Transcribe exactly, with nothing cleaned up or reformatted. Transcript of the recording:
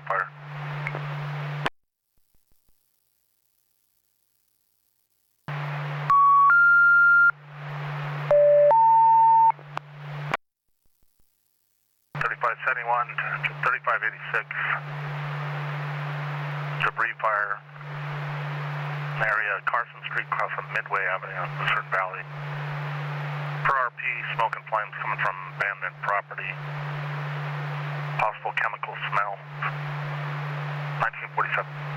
fire. thirty-five seventy-one to thirty-five eighty-six. Debris fire. Area Carson Street across from Midway Avenue in Luzerne Valley. Per R P, smoke and flames coming from abandoned property. Possible chemical smell. nineteen forty-seven.